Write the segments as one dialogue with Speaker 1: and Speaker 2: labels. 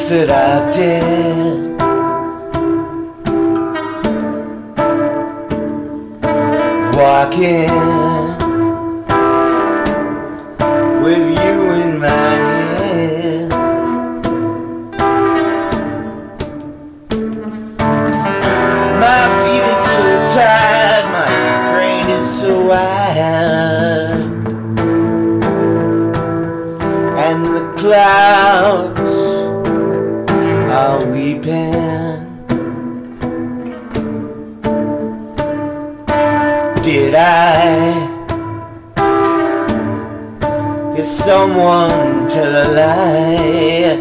Speaker 1: that I did. Walking with you in my head. My feet is so tired, my brain is so wild, and the clouds are weeping. Did I hear someone tell a lie?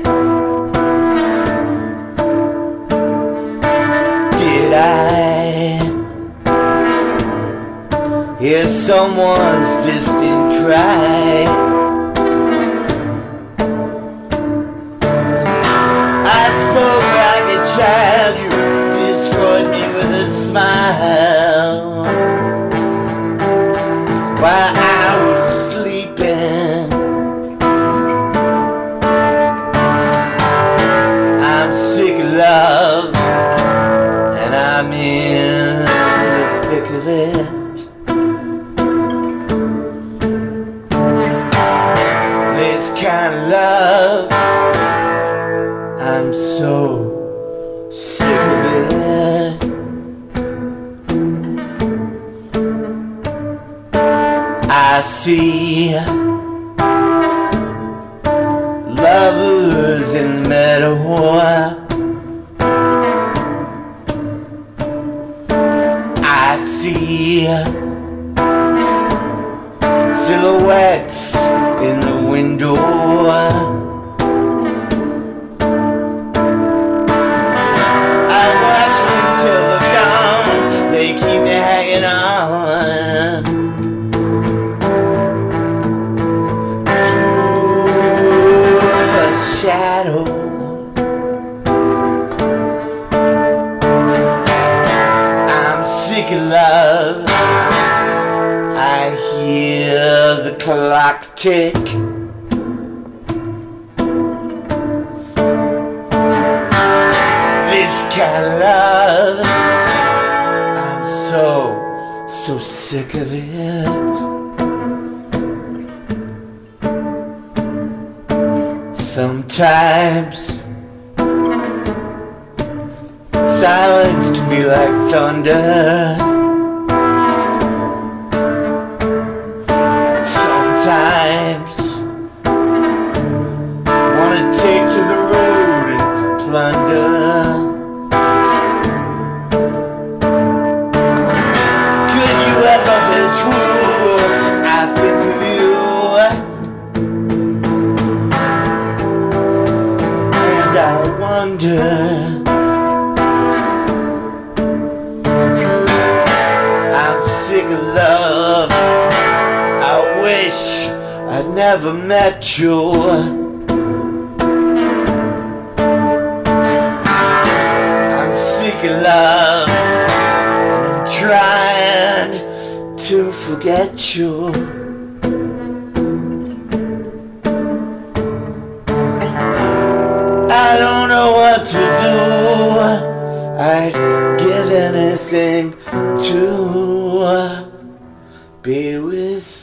Speaker 1: Did I hear someone's distant cry? I spoke like a child, you destroyed me with a smile. While I was sleeping, I'm sick of love, and I'm in the thick of it. This kind of love, I'm so sick of it. I see lovers in the meadow. I see silhouettes in the window. I watch them till they're gone. They keep me hanging on. Shadow, I'm sick of love. I hear the clock tick. This kind of love, I'm so sick of it. Sometimes silence can be like thunder. Sometimes I wanna take to the road and plunder. Could you ever be true? I've been with you. I wonder, I'm sick of love. I wish I'd never met you. I'm sick of love, and I'm trying to forget you. I don't know what to do. I'd give anything to be with